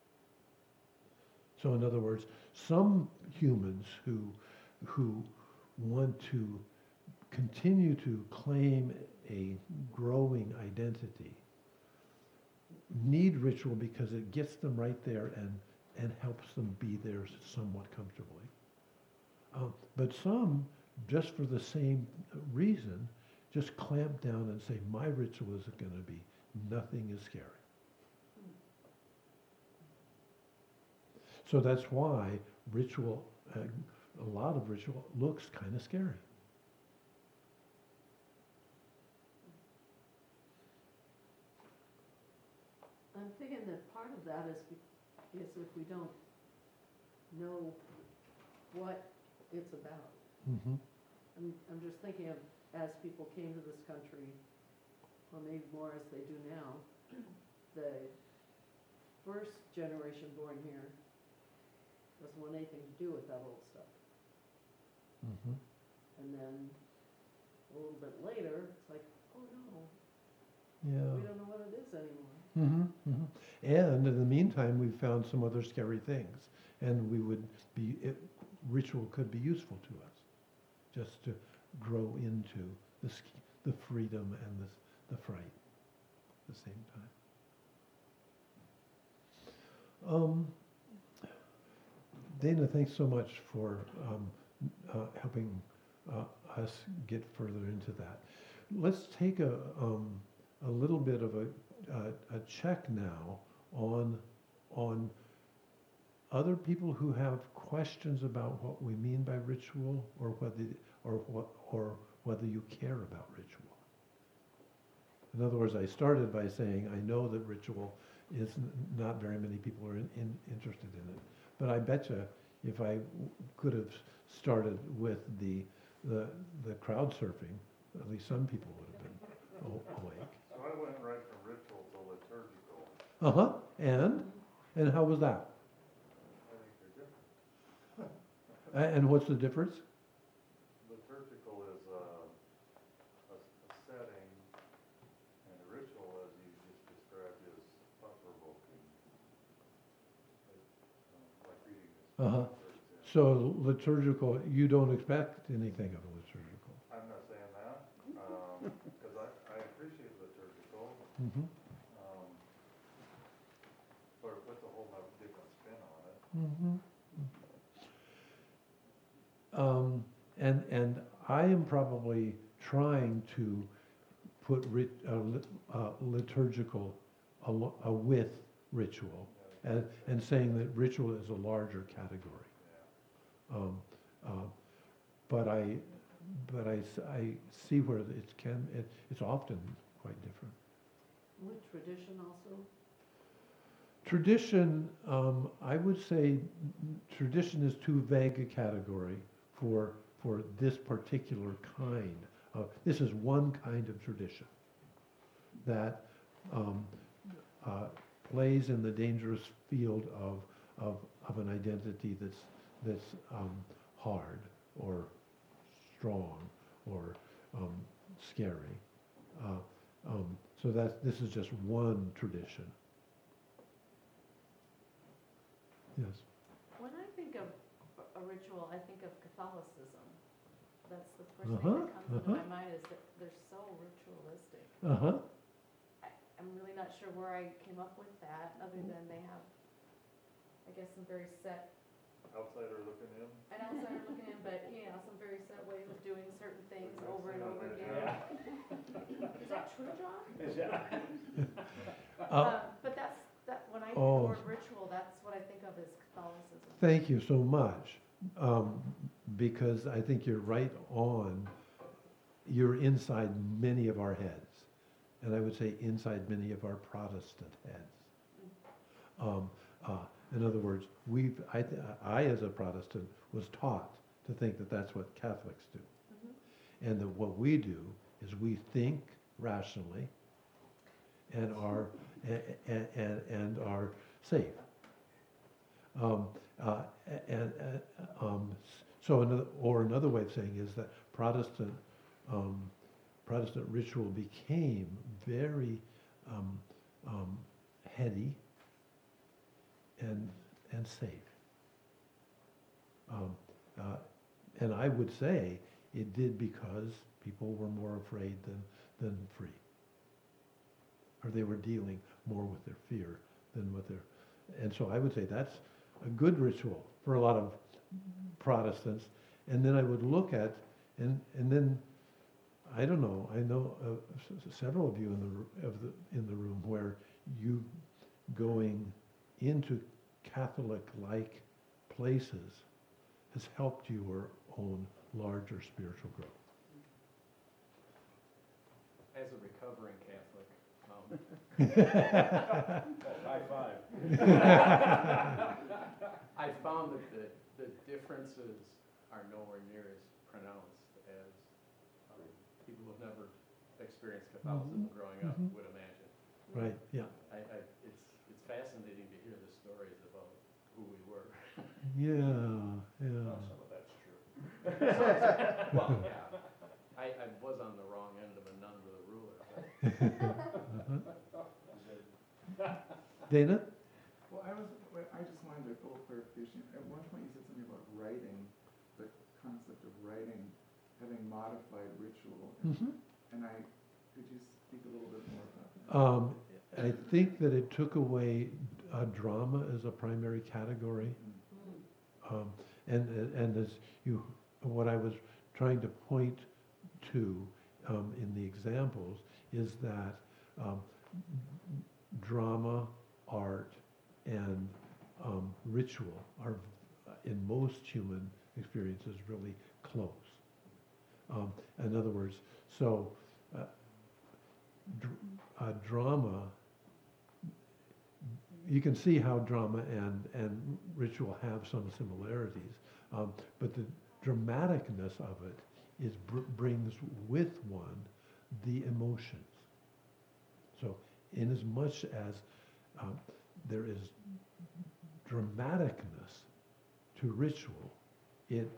So in other words, some humans who want to continue to claim a growing identity need ritual because it gets them right there and helps them be there somewhat comfortably. But some, just for the same reason, just clamp down and say, my ritual is going to be nothing is scary. So that's why ritual, a lot of ritual looks kind of scary. I'm thinking that part of that is if we don't know what it's about. Mm-hmm. I'm just thinking of as people came to this country, or maybe more as they do now, the first generation born here doesn't want anything to do with that old stuff. Mm-hmm. And then a little bit later, it's like, oh no, Yeah. we don't know what it is anymore. Mm-hmm. Mm-hmm. And in the meantime, we've found some other scary things, and ritual could be useful to us, just to grow into the freedom and the fright at the same time. Dana, thanks so much for helping us get further into that. Let's take a little bit of a check now on other people who have questions about what we mean by ritual, or whether you care about ritual. In other words, I started by saying I know that ritual is not very many people are interested in it, but I bet you if I could have started with the crowd surfing, at least some people would have been awake. So I went right from ritual to liturgical. Uh-huh. And how was that? I think they're different. And what's the difference? Liturgical is a setting, and a ritual, as you just described, is thought-provoking. Like reading this. Uh-huh. For example. So liturgical, you don't expect anything of a liturgical. I'm not saying that, because I appreciate liturgical, Mhm. but it puts a whole other different spin on it. And I am probably trying to put liturgical with ritual, and saying that ritual is a larger category. But I see where it's often quite different. With tradition also? Tradition, I would say tradition is too vague a category for this particular kind of, this is one kind of tradition that plays in the dangerous field of an identity that's hard or strong or scary. So this is just one tradition. Yes. When I think of a ritual, I think of Catholicism. That's the first Uh-huh, thing that comes into uh-huh. my mind is that they're so ritualistic. Uh-huh. I'm really not sure where I came up with that, other than they have, I guess, some very set, Outsider looking in. an outsider looking in, but, some very set ways of doing certain things over and over again. Is that true, John? But when I think Oh. of the word ritual, that's what I think of as Catholicism. Thank you so much, because I think you're right on. You're inside many of our heads, and I would say inside many of our Protestant heads. In other words, I as a Protestant was taught to think that that's what Catholics do, and that what we do is we think rationally and are safe. So another way of saying is that Protestant ritual became very heady and safe. And I would say it did because people were more afraid than free. Or they were dealing more with their fear than with their... And so I would say that's a good ritual for a lot of Protestants. And then I would look at, and then, I don't know, I know several of you in the room where you going into Catholic-like places has helped your own larger spiritual growth. As a recovering Catholic, high five. I found that the differences are nowhere near as pronounced as people who have never experienced Catholicism growing up would imagine. Right, yeah. It's fascinating to hear the stories about who we were. Yeah. Some of that's true. Well, yeah. I was on the wrong end of a nun with a ruler. Dana? Well, I just wanted a little clarification. At one point you said something about writing, the concept of writing having modified ritual. And could you speak a little bit more about that? I think that it took away drama as a primary category. And as what I was trying to point to in the examples is that drama, art, and ritual are, in most human experiences, really close. In other words, so drama, you can see how drama and ritual have some similarities, but the dramaticness of it is brings with one the emotions. So in as much as there is dramaticness to ritual, it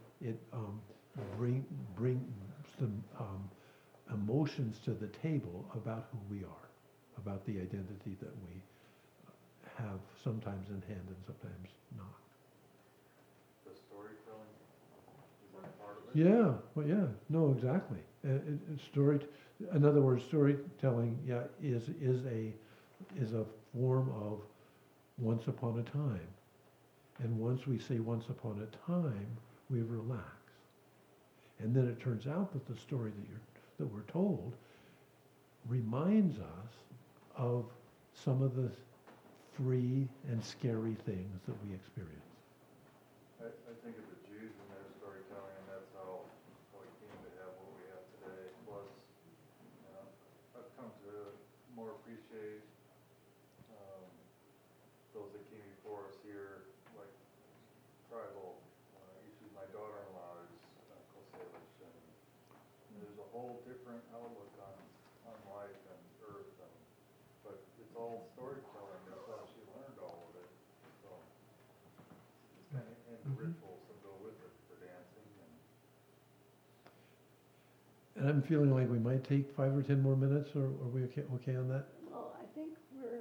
brings some emotions to the table about who we are, about the identity that we have sometimes in hand and sometimes not. The the storytelling? Is that part of it? Yeah, well, yeah, no, exactly. In other words, storytelling, yeah, is a form of once upon a time. And once we say once upon a time, we relax. And then it turns out that the story that we're told reminds us of some of the free and scary things that we experience. I think of the Jews and their storytelling, and that's how we came to have what we have today. Plus, I've come to more appreciate those that came before us here, like tribal issues. My daughter-in-law is Uncle Salish, and there's a whole different outlook on life and earth, but it's all storytelling. That's how she learned all of it. So, and the rituals that go with it for dancing. And I'm feeling like we might take 5 or 10 more minutes, or are we okay on that? Well, I think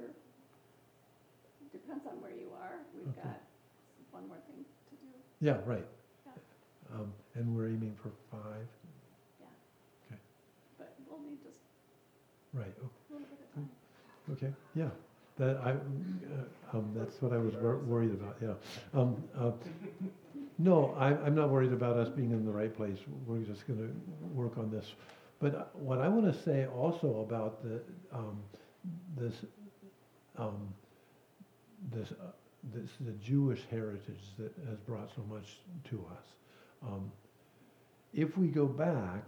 depends on where you are. We've got one more thing to do. Yeah, right. Yeah. And we're aiming for 5. Yeah. Okay. But we'll need just Right. a little bit of time. Okay. Yeah. That's what I was worried about. Yeah. No, I'm not worried about us being in the right place. We're just going to work on this. But what I want to say also about the Jewish heritage that has brought so much to us. If we go back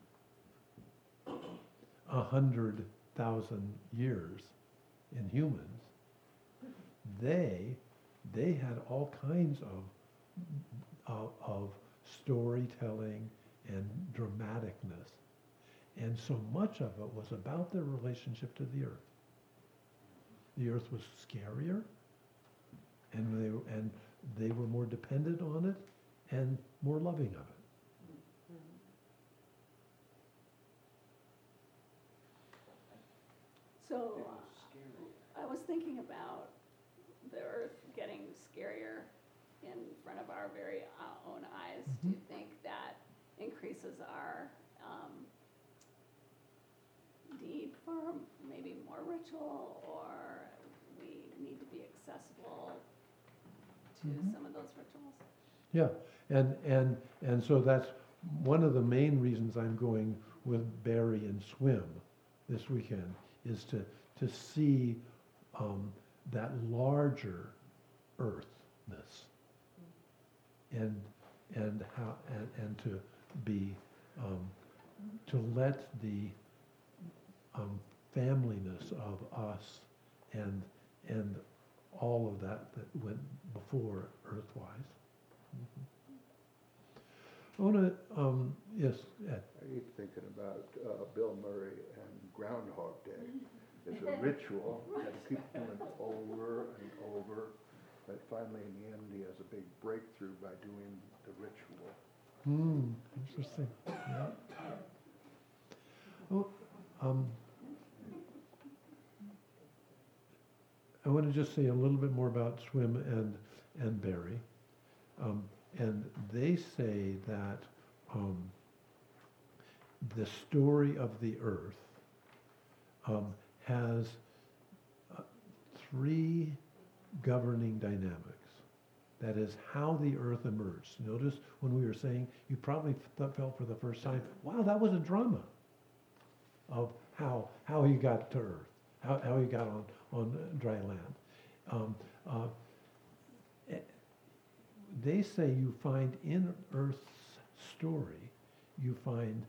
100,000 years in humans, they had all kinds of storytelling and dramaticness, and so much of it was about their relationship to the earth. The earth was scarier, and they were more dependent on it and more loving of it. So I was thinking about the earth getting scarier in front of our very own eyes. Do you think that increases our need for maybe more ritual, or we need to be accessible to some of those rituals? Yeah, and so that's one of the main reasons I'm going with Barry and Swim this weekend, is to see that larger earthness, and how and to be to let the familyness of us and all of that went before earthwise. I want to, yes, Ed. I keep thinking about Bill Murray and Groundhog Day. It's a ritual that keeps doing over and over, but finally in the end he has a big breakthrough by doing the ritual. Interesting. Yeah. Oh, I want to just say a little bit more about Swim and Barry. And they say that the story of the earth has 3 governing dynamics. That is how the earth emerged. Notice when we were saying, you probably felt for the first time, wow, that was a drama of how he got to earth, how he got on dry land. They say you find in Earth's story, you find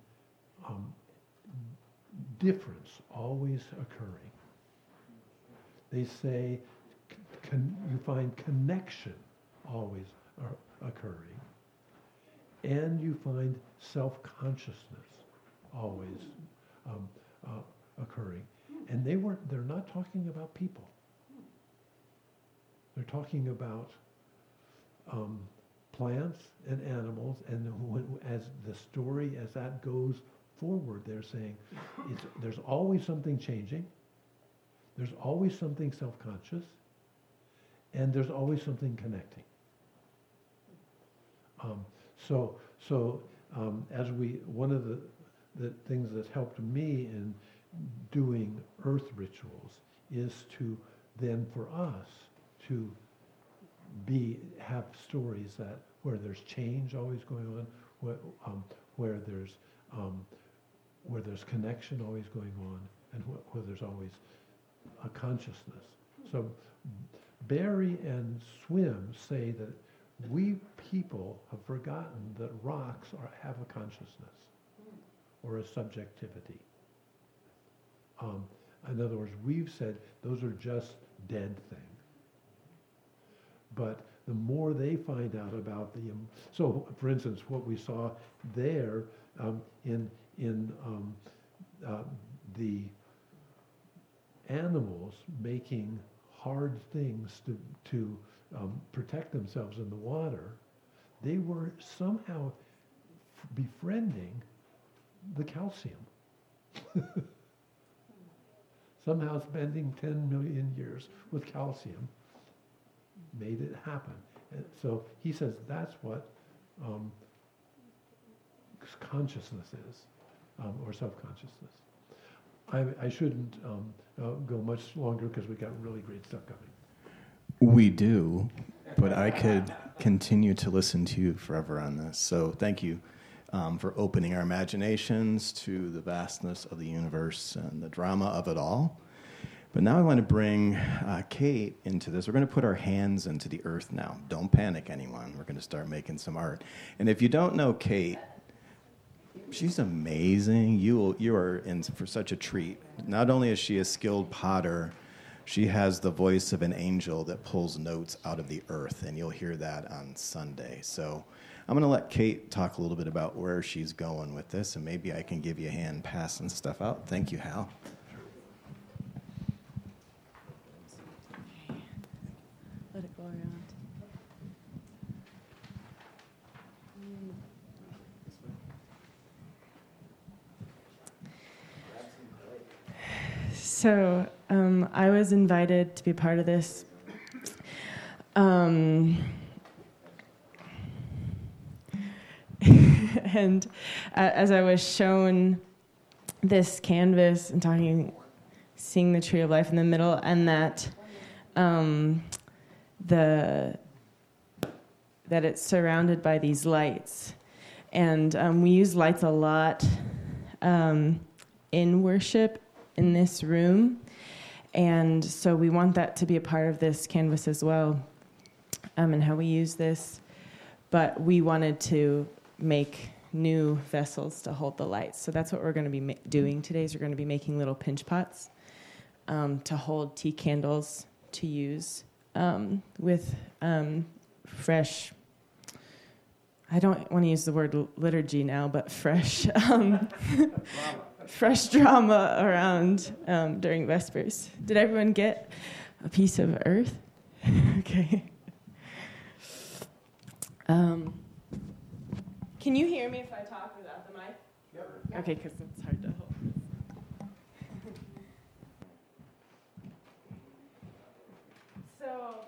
difference always occurring. They say you find connection always occurring, and you find self-consciousness always occurring. And they're not talking about people. They're talking about plants and animals, and as the story, as that goes forward, they're saying there's always something changing, there's always something self-conscious, and there's always something connecting. One of the things that helped me in doing earth rituals is to then for us to have stories where there's change always going on, where there's connection always going on, and where there's always a consciousness. So Barry and Swim say that we people have forgotten that rocks have a consciousness or a subjectivity. In other words, we've said those are just dead things. But the more they find out about so for instance, what we saw there in the animals making hard things to protect themselves in the water, they were somehow befriending the calcium. Somehow spending 10 million years with calcium made it happen. And so he says that's what consciousness is, or self-consciousness. I shouldn't go much longer because we got really great stuff coming. We do, but I could continue to listen to you forever on this. So thank you for opening our imaginations to the vastness of the universe and the drama of it all. But now I want to bring Kate into this. We're going to put our hands into the earth now. Don't panic, anyone. We're going to start making some art. And if you don't know Kate, she's amazing. You are in for such a treat. Not only is she a skilled potter, she has the voice of an angel that pulls notes out of the earth, and you'll hear that on Sunday. So I'm going to let Kate talk a little bit about where she's going with this, and maybe I can give you a hand passing stuff out. Thank you, Hal. Let it go around. So I was invited to be part of this. And as I was shown this canvas and seeing the tree of life in the middle, and that that it's surrounded by these lights, and we use lights a lot in worship in this room, and so we want that to be a part of this canvas as well, and how we use this. But we wanted to make new vessels to hold the lights. So that's what we're going to be doing today. Is we're going to be making little pinch pots to hold tea candles to use with fresh, I don't want to use the word liturgy now, but fresh fresh drama around during Vespers. Did everyone get a piece of earth? Okay. Can you hear me if I talk without the mic? Yep. Okay, because it's hard to hold. So,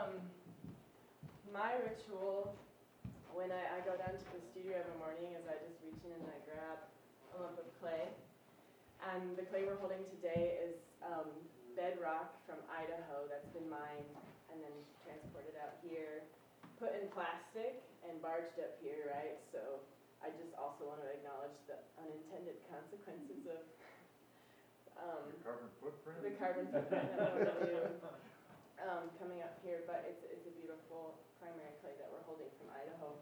my ritual when I go down to the studio every morning is I just reach in and I grab a lump of clay. And the clay we're holding today is bedrock from Idaho that's been mined and then transported out here, put in plastic and barged up here, right? So I just also want to acknowledge the unintended consequences of The carbon footprint? the carbon footprint that we're going to do coming up here, but it's a beautiful primary clay that we're holding from Idaho.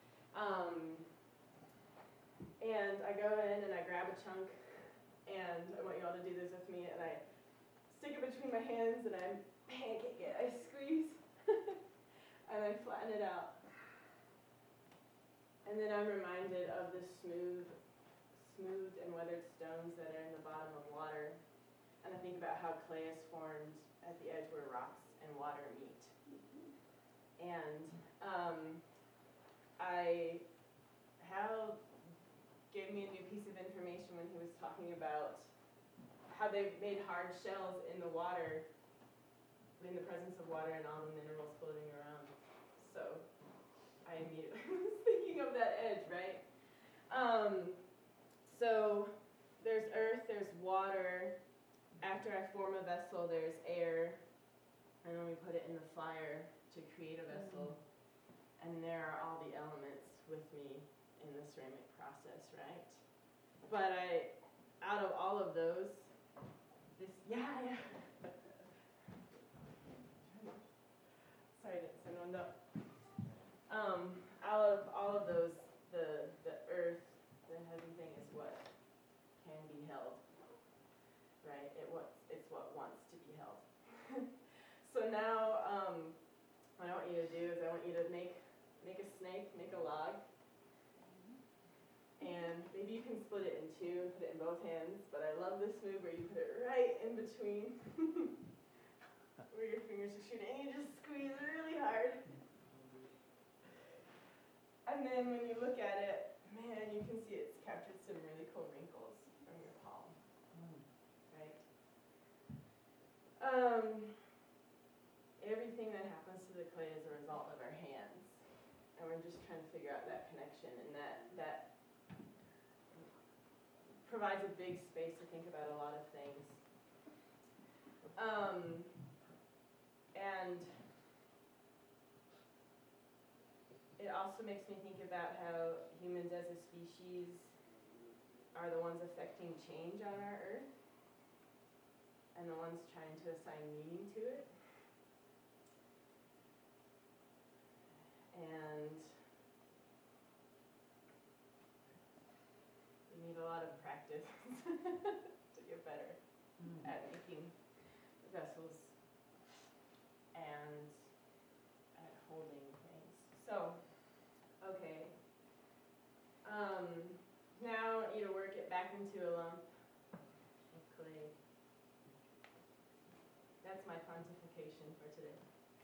And I go in and I grab a chunk, and I want you all to do this with me, and I stick it between my hands and I pancake it. I squeeze and I flatten it out. And then I'm reminded of the smooth and weathered stones that are in the bottom of water. And I think about how clay is formed at the edge where rocks and water meet. And Hal gave me a new piece of information when he was talking about how they've made hard shells in the water, in the presence of water and all the minerals floating around. So I immediately was thinking of that edge, right? So there's earth, there's water. After I form a vessel, there's air, and then we put it in the fire to create a vessel. And there are all the elements with me in the ceramic process, right? But out of all of those, yeah. Sorry, I didn't send one up. Out of all of those, the earth, the heavy thing is what can be held, right? It's what wants to be held. So now, what I want you to do is I want you to make a snake, make a log, and maybe you can split it in two and put it in both hands, but I love this move where you put it right in between where your fingers are shooting, and you just squeeze really hard. And then when you look at it, man, you can see it's captured some really cool wrinkles from your palm, right? Everything that happens to the clay is a result of our hands. And we're just trying to figure out that connection, and that provides a big space to think about a lot of things. And it also makes me think about how humans as a species are the ones affecting change on our earth, and the ones trying to assign meaning to it. And we need a lot of practice to get better at making vessels and at holding things. So, okay. Now I want you to work it back into a lump of clay. That's my pontification for today.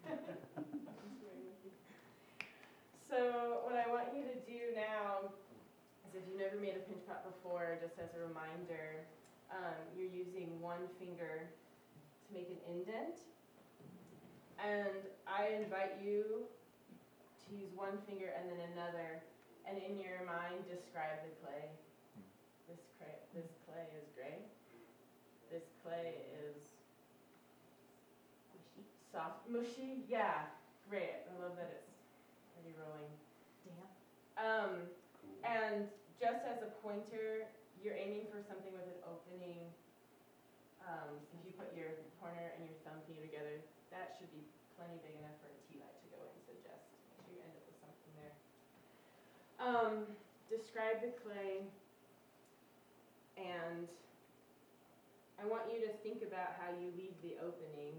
So what I want you to do now is, if you've never made a pinch pot before, just as a reminder, you're using one finger to make an indent. And I invite you to use one finger and then another, and in your mind describe the clay. This clay is gray. This clay is mushy. Soft, mushy. Yeah, great. I love that it's already rolling. Damp. And just as a pointer, you're aiming for something with an opening. If you put your pointer and your thumb finger together, that should be plenty big enough for a tea light to go in. So just make sure you end up with something there. Describe the clay, and I want you to think about how you leave the opening.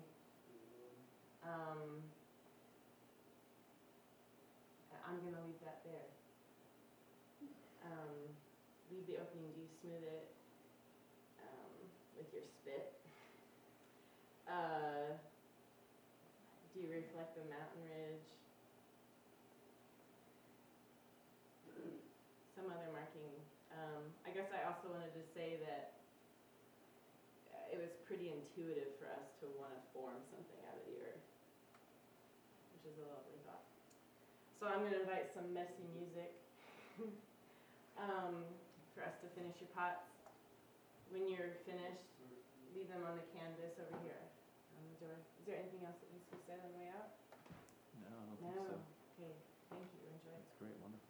I'm going to leave that there. Leave the opening. Do you smooth it with your spit? Do you reflect the mountain ridge? Some other marking. I guess I also wanted to say that it was pretty intuitive for us to want to form something out of the earth, which is a lovely thought. So I'm going to invite some messy music for us to finish your pots. When you're finished, leave them on the canvas over here on the door. Is there anything else that needs to be said on the way out? No, I don't think so. Okay, thank you. Enjoy. That's great, wonderful.